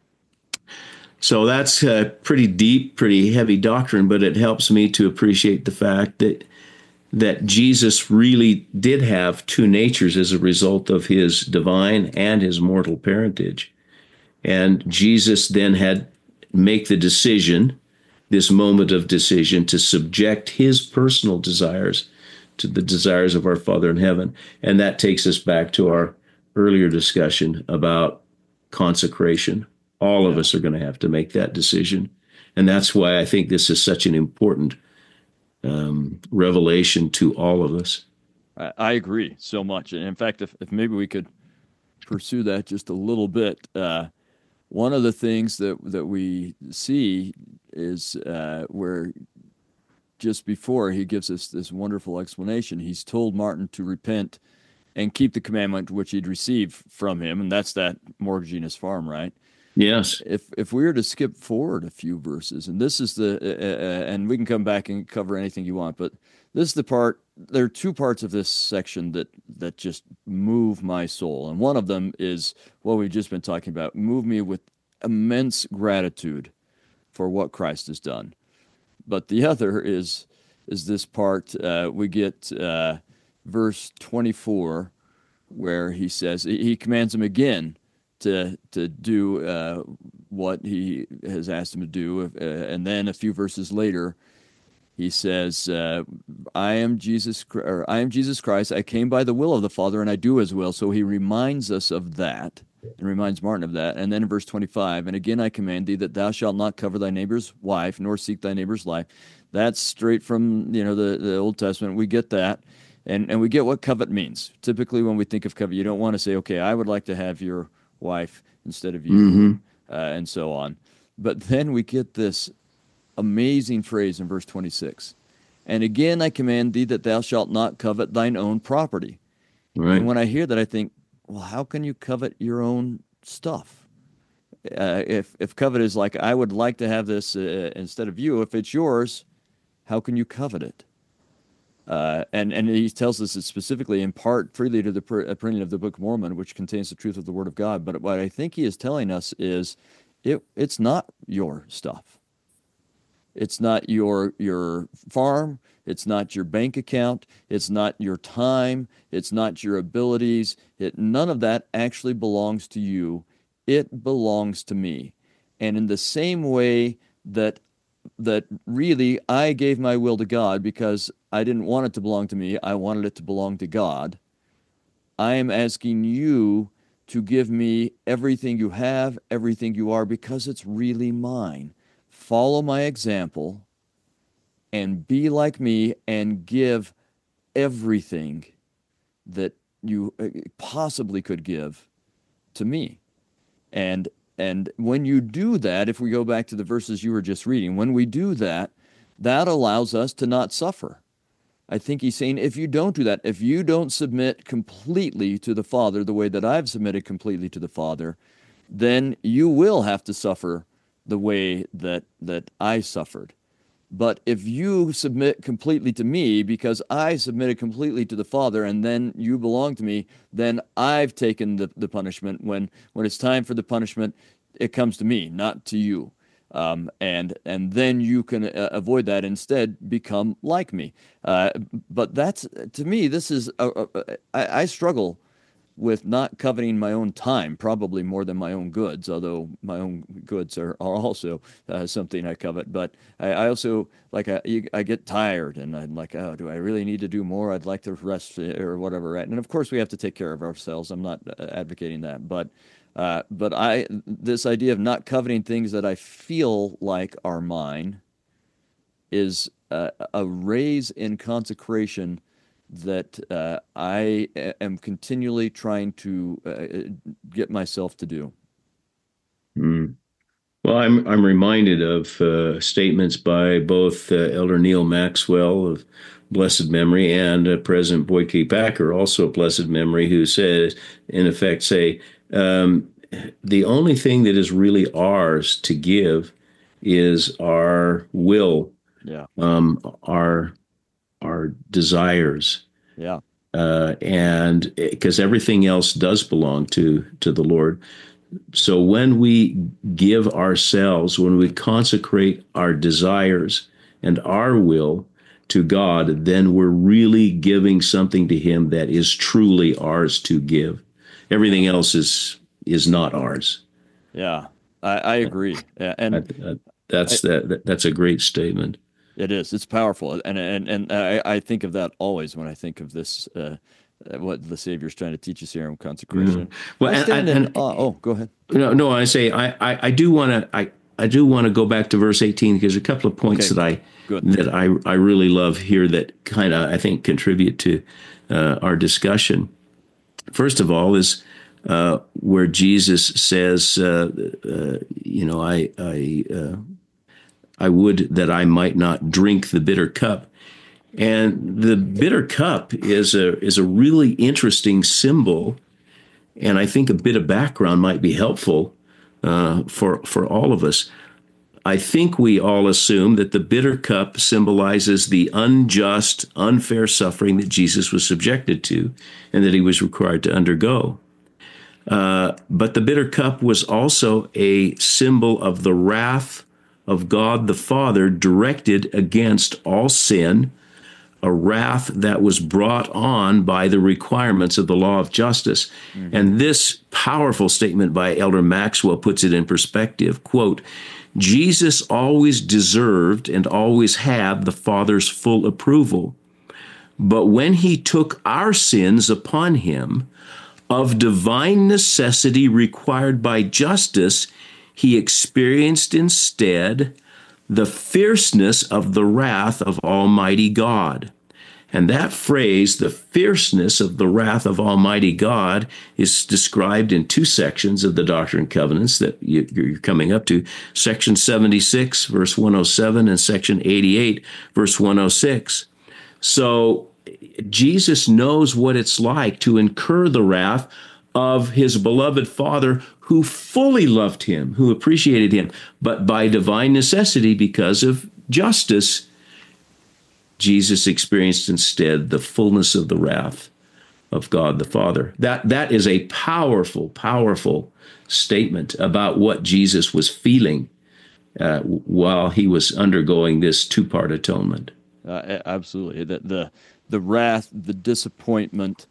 Speaker 2: So that's a pretty deep, pretty heavy doctrine, but it helps me to appreciate the fact that Jesus really did have two natures as a result of his divine and his mortal parentage. And Jesus then had make the decision, this moment of decision, to subject his personal desires to the desires of our Father in heaven. And that takes us back to our earlier discussion about consecration. All of us are going to have to make that decision. And that's why I think this is such an important revelation to all of us.
Speaker 1: I agree so much. And in fact, if maybe we could pursue that just a little bit, one of the things that we see is where just before he gives us this wonderful explanation, he's told Martin to repent and keep the commandment which he'd received from him, and that's that mortgaging his farm, right?
Speaker 2: Yes.
Speaker 1: If we were to skip forward a few verses, and this is the, and we can come back and cover anything you want, but this is the part. There are two parts of this section that just move my soul, and one of them is what we've just been talking about. Move me with immense gratitude for what Christ has done. But the other is this part. We get verse 24, where he says he commands him again to do what he has asked him to do, and then a few verses later, he says, "I am Jesus Christ. I came by the will of the Father, and I do His will." So he reminds us of that, and reminds Martin of that. And then in verse 25, "And again I command thee that thou shalt not cover thy neighbor's wife, nor seek thy neighbor's life." That's straight from the Old Testament. We get that, and we get what covet means. Typically, when we think of covet, you don't want to say, "Okay, I would like to have your wife instead of you," mm-hmm. And so on. But then we get this amazing phrase in verse 26. "And again I command thee that thou shalt not covet thine own property." Right. And when I hear that, I think, well, how can you covet your own stuff? If covet is like, I would like to have this instead of you, if it's yours, how can you covet it? And he tells us it specifically in part freely to the printing of the Book of Mormon, which contains the truth of the Word of God. But what I think he is telling us is it's not your stuff. It's not your farm. It's not your bank account. It's not your time. It's not your abilities. None of that actually belongs to you. It belongs to me. And in the same way that really I gave my will to God because I didn't want it to belong to me, I wanted it to belong to God, I am asking you to give me everything you have, everything you are, because it's really mine. Follow my example and be like me and give everything that you possibly could give to me. And when you do that, if we go back to the verses you were just reading, when we do that, that allows us to not suffer. I think he's saying, if you don't do that, if you don't submit completely to the Father the way that I've submitted completely to the Father, then you will have to suffer the way that I suffered. But if you submit completely to me because I submitted completely to the Father and then you belong to me, then I've taken the punishment. When it's time for the punishment, it comes to me, not to you. And then you can avoid that, instead become like me. But that's, to me, this is, I struggle with not coveting my own time, probably more than my own goods, although my own goods are also something I covet. But I also, like, I get tired, and I'm like, oh, do I really need to do more? I'd like to rest or whatever, right? And of course, we have to take care of ourselves. I'm not advocating that. But this idea of not coveting things that I feel like are mine is a raise in consecration that I am continually trying to get myself to do.
Speaker 2: Mm. Well, I'm reminded of statements by both Elder Neil Maxwell of blessed memory and President Boyd K. Packer, also blessed memory, who says, in effect, say, the only thing that is really ours to give is our will,
Speaker 1: Yeah.
Speaker 2: our desires,
Speaker 1: Yeah.
Speaker 2: and because everything else does belong to the Lord. So when we give ourselves, when we consecrate our desires and our will to God, then we're really giving something to Him that is truly ours to give. Everything else is not ours.
Speaker 1: Yeah. I agree. Yeah, and
Speaker 2: That's that's a great statement.
Speaker 1: it is. It's powerful, and I think of that always when I think of this. What the Savior's trying to teach us here in
Speaker 2: Yeah.
Speaker 1: consecration.
Speaker 2: Well,
Speaker 1: I stand in awe. Oh, go ahead.
Speaker 2: no, I say I do want to I do want to go back to verse 18 because a couple of points
Speaker 1: Okay. Good.
Speaker 2: that I really love here that kind of I think contribute to our discussion. First of all is where Jesus says, I would that I might not drink the bitter cup. And the bitter cup is a really interesting symbol, and I think a bit of background might be helpful for all of us. I think we all assume that the bitter cup symbolizes the unjust, unfair suffering that Jesus was subjected to, and that he was required to undergo. But the bitter cup was also a symbol of the wrath of God the Father directed against all sin, a wrath that was brought on by the requirements of the law of justice. Mm-hmm. And this powerful statement by Elder Maxwell puts it in perspective. Quote, Jesus always deserved and always had the Father's full approval. But when he took our sins upon him, of divine necessity required by justice, he experienced instead the fierceness of the wrath of Almighty God. And that phrase, the fierceness of the wrath of Almighty God, is described in two sections of the Doctrine and Covenants that you're coming up to. Section 76, verse 107, and section 88, verse 106. So Jesus knows what it's like to incur the wrath of his beloved Father who fully loved him, who appreciated him. But by divine necessity, because of justice, Jesus experienced instead the fullness of the wrath of God the Father. That is a powerful, powerful statement about what Jesus was feeling while he was undergoing this two-part atonement.
Speaker 1: Absolutely. The wrath, the disappointment,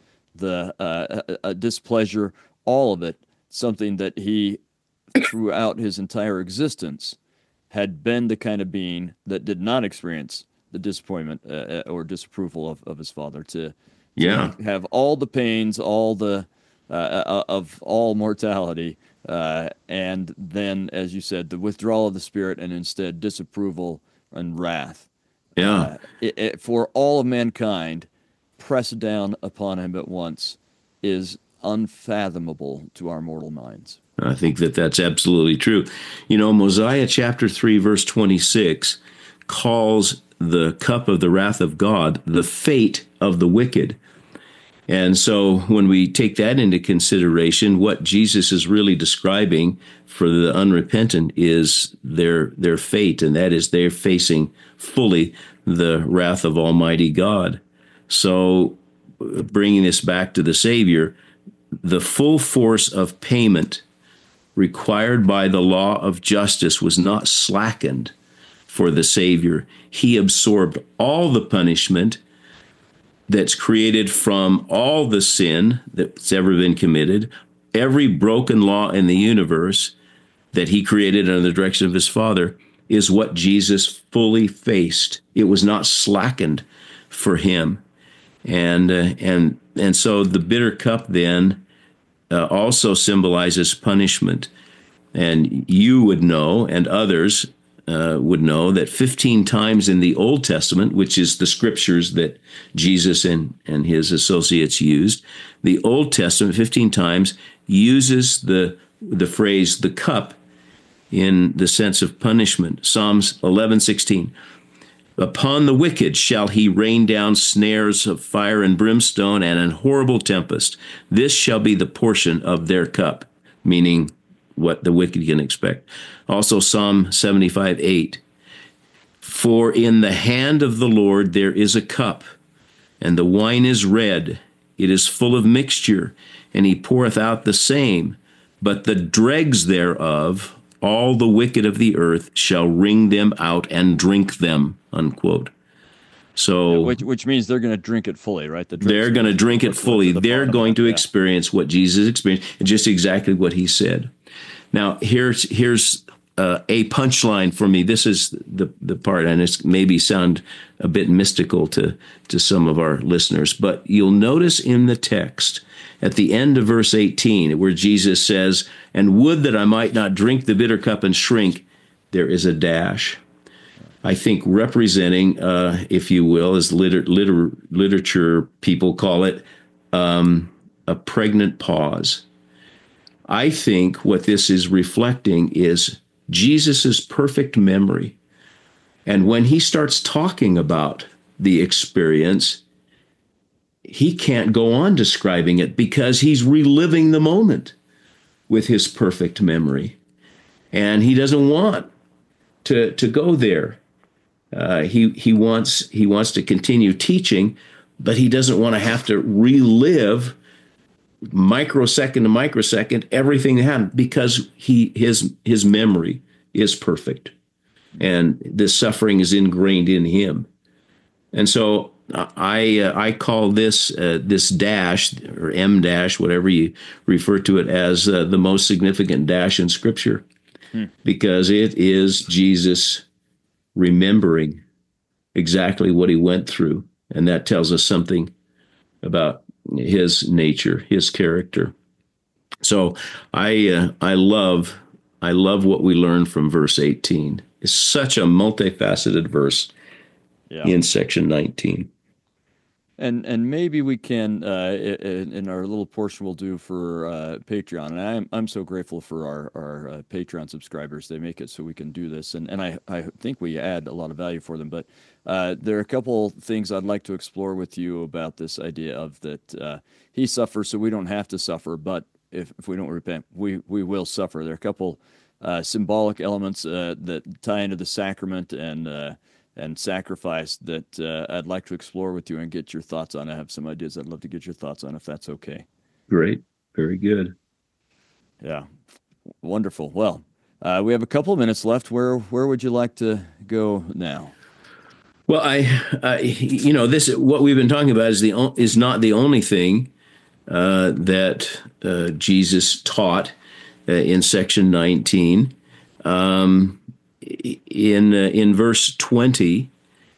Speaker 1: the displeasure, all of it, something that he, throughout his entire existence, had been the kind of being that did not experience the disappointment or disapproval of his Father, to have all the pains, all the of all mortality, and then, as you said, the withdrawal of the Spirit, and instead disapproval and wrath.
Speaker 2: Yeah.
Speaker 1: For all of mankind, pressed down upon him at once, is unfathomable to our mortal minds.
Speaker 2: I think that's absolutely true. You know, Mosiah chapter 3, verse 26 calls the cup of the wrath of God the fate of the wicked. And so when we take that into consideration, what Jesus is really describing for the unrepentant is their fate, and that is they're facing fully the wrath of Almighty God. So bringing this back to the Savior, the full force of payment required by the law of justice was not slackened for the Savior. He absorbed all the punishment that's created from all the sin that's ever been committed, every broken law in the universe that he created under the direction of his Father, is what Jesus fully faced. It was not slackened for him. And so the bitter cup then also symbolizes punishment. And you would know, and others would know, that 15 times in the Old Testament, which is the scriptures that Jesus and his associates used, the Old Testament 15 times uses the phrase the cup in the sense of punishment. Psalms 11:16. Upon the wicked shall he rain down snares of fire and brimstone and an horrible tempest. This shall be the portion of their cup. meaning what the wicked can expect. Also, Psalm 75:8. For in the hand of the Lord there is a cup, and the wine is red. It is full of mixture, and he poureth out the same. But the dregs thereof, all the wicked of the earth, shall wring them out and drink them, unquote. So,
Speaker 1: which means they're going to drink it fully, right?
Speaker 2: They're going to drink it fully. They're going to experience what Jesus experienced, and just exactly what he said. Now, here's a punchline for me. This is the part, and it's maybe sound a bit mystical to some of our listeners, but you'll notice in the text at the end of verse 18, where Jesus says, "And would that I might not drink the bitter cup and shrink," there is a dash. I think representing, if you will, as literature people call it, a pregnant pause. I think what this is reflecting is Jesus's perfect memory. And when he starts talking about the experience, he can't go on describing it because he's reliving the moment with his perfect memory. And he doesn't want to go there. He wants to continue teaching, but he doesn't want to have to relive microsecond to microsecond everything that happened, because his memory is perfect, and the suffering is ingrained in him. And so I call this dash, or M dash, whatever you refer to it as, the most significant dash in Scripture, because it is Jesus remembering exactly what he went through, and that tells us something about his nature, his character. So I love what we learn from verse 18. It's such a multifaceted verse in section 19.
Speaker 1: And maybe we can, in our little portion we'll do for Patreon, and I'm so grateful for our Patreon subscribers. They make it so we can do this, and I think we add a lot of value for them. But there are a couple things I'd like to explore with you about this idea of that he suffers so we don't have to suffer, but if we don't repent, we will suffer. There are a couple symbolic elements that tie into the sacrament and sacrifice that I'd like to explore with you and get your thoughts on. I have some ideas I'd love to get your thoughts on, if that's okay.
Speaker 2: Great. Very good.
Speaker 1: Yeah. Wonderful. Well, we have a couple of minutes left. Where would you like to go now?
Speaker 2: Well, this what we've been talking about is not the only thing that Jesus taught in section 19. In verse 20,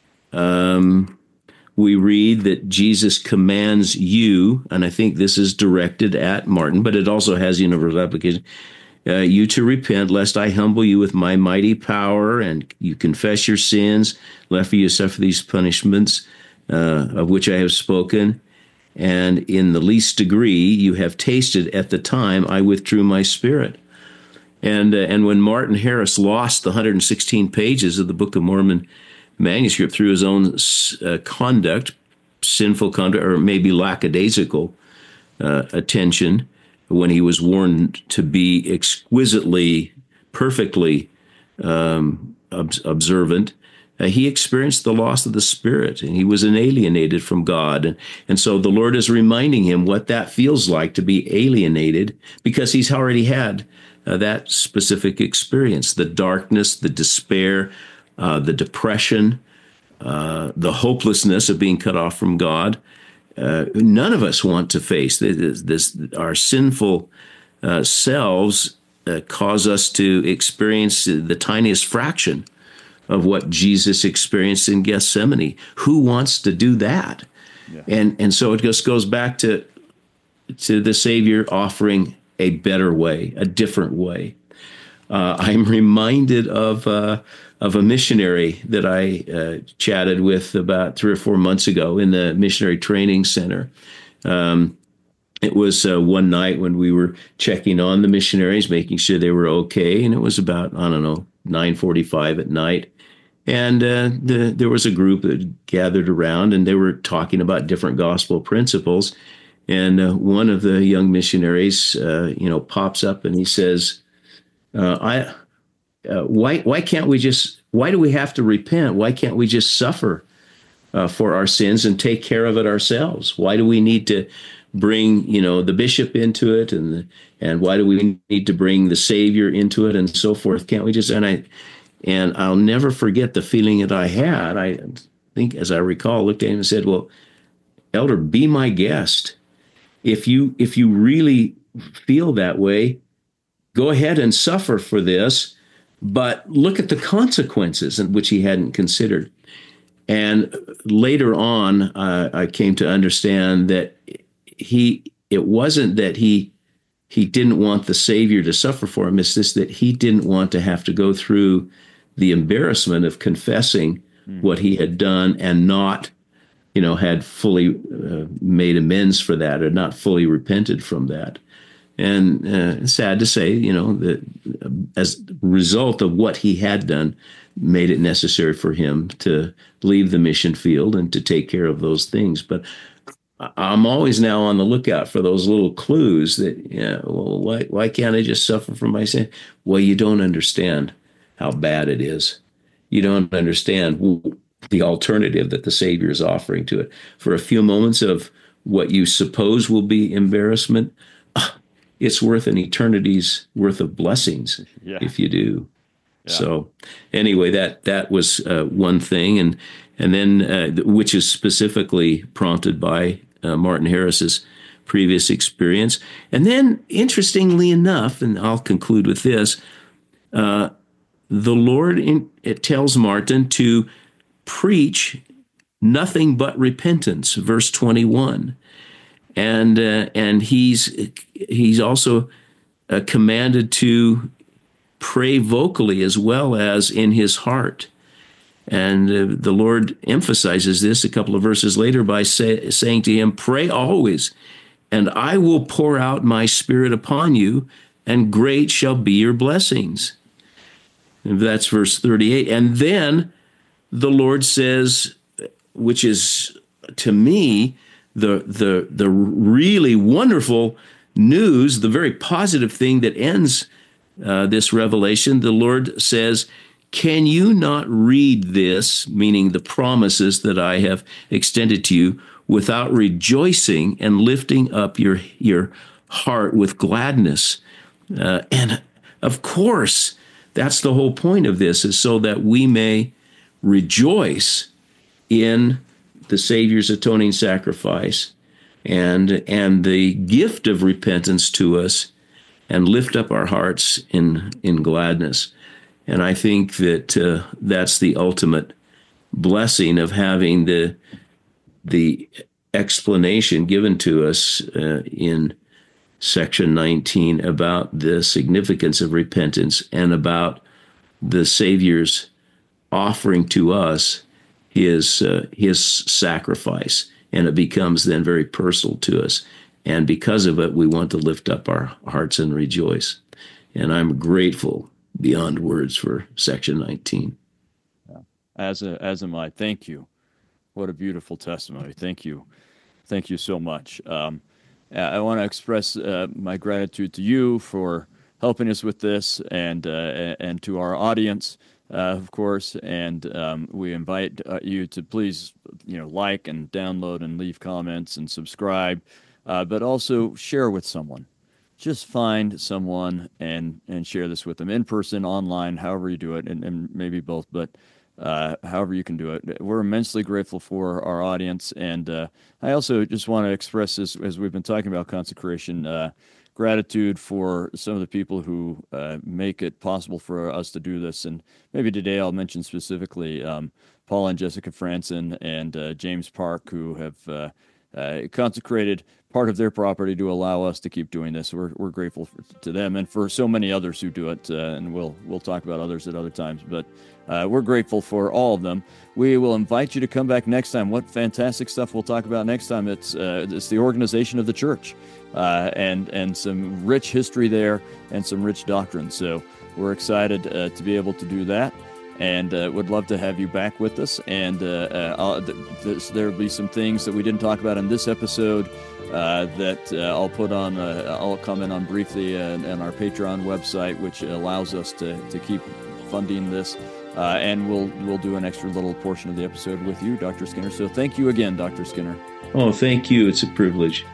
Speaker 2: we read that Jesus commands you, and I think this is directed at Martin, but it also has universal application, you to repent, lest I humble you with my mighty power, and you confess your sins, lest you suffer these punishments of which I have spoken. And in the least degree you have tasted at the time I withdrew my spirit. And when Martin Harris lost the 116 pages of the Book of Mormon manuscript through his own conduct, sinful conduct, or maybe lackadaisical attention, when he was warned to be exquisitely, perfectly observant, he experienced the loss of the Spirit, and he was alienated from God. And so the Lord is reminding him what that feels like to be alienated, because he's already had that specific experience, the darkness, the despair, the depression, the hopelessness of being cut off from God. None of us want to face this. Our sinful selves cause us to experience the tiniest fraction of what Jesus experienced in Gethsemane. Who wants to do that? Yeah. And so it just goes back to the Savior offering a better way, a different way. I'm reminded of a missionary that I chatted with about 3 or 4 months ago in the Missionary Training Center. It was one night when we were checking on the missionaries, making sure they were okay, and it was about, 9:45 at night. And there was a group that gathered around, and they were talking about different gospel principles. And one of the young missionaries, pops up and he says, why can't we just, why do we have to repent? Why can't we just suffer for our sins and take care of it ourselves? Why do we need to bring, the bishop into it, and why do we need to bring the Savior into it, and so forth? Can't we just? And I'll never forget the feeling that I had. I think, as I recall, looked at him and said, "Well, Elder, be my guest. If you really feel that way, go ahead and suffer for this, but look at the consequences," in which he hadn't considered. And later on, I came to understand that it wasn't that he didn't want the Savior to suffer for him. It's just that he didn't want to have to go through the embarrassment of confessing what he had done and not, had fully made amends for that, or not fully repented from that. And sad to say, that as a result of what he had done, made it necessary for him to leave the mission field and to take care of those things. But I'm always now on the lookout for those little clues that, why can't I just suffer from my sin? Well, you don't understand how bad it is. You don't understand the alternative that the Savior is offering to it. For a few moments of what you suppose will be embarrassment, it's worth an eternity's worth of blessings if you do. Yeah. So anyway, that was one thing, and then which is specifically prompted by Martin Harris's previous experience. And then, interestingly enough, and I'll conclude with this, the Lord it tells Martin to preach nothing but repentance, verse 21. And he's also commanded to pray vocally as well as in his heart. And the Lord emphasizes this a couple of verses later by saying to him, "Pray always, and I will pour out my Spirit upon you, and great shall be your blessings." And that's verse 38. And then the Lord says, which is to me the really wonderful news, the very positive thing that ends this revelation, the Lord says, "Can you not read this," meaning the promises that I have extended to you, "without rejoicing and lifting up your heart with gladness?" And of course, that's the whole point of this, is so that we may rejoice in the Savior's atoning sacrifice and the gift of repentance to us, and lift up our hearts in gladness. And I think that that's the ultimate blessing of having the explanation given to us in section 19 about the significance of repentance and about the Savior's offering to us his sacrifice. And it becomes then very personal to us. And because of it, we want to lift up our hearts and rejoice. And I'm grateful beyond words for section 19.
Speaker 1: As am I. Thank you. What a beautiful testimony. Thank you. Thank you so much. I want to express my gratitude to you for helping us with this, and to our audience, of course. And we invite you to please, like and download and leave comments and subscribe, but also share with someone. Just find someone and share this with them, in person, online, however you do it, and maybe both, but however you can do it. We're immensely grateful for our audience. And I also just want to express this, as we've been talking about consecration, gratitude for some of the people who make it possible for us to do this. And maybe today I'll mention specifically Paul and Jessica Franson and James Park, who have consecrated part of their property to allow us to keep doing this. We're grateful to them, and for so many others who do it, and we'll talk about others at other times, but we're grateful for all of them. We will invite you to come back next time. What fantastic stuff we'll talk about next time. It's the organization of the church, and some rich history there and some rich doctrine. So we're excited to be able to do that. and would love to have you back with us. And there'll be some things that we didn't talk about in this episode that I'll put on. I'll comment on briefly on our Patreon website, which allows us to keep funding this. And we'll do an extra little portion of the episode with you, Dr. Skinner. So thank you again, Dr. Skinner.
Speaker 2: Oh, thank you. It's a privilege.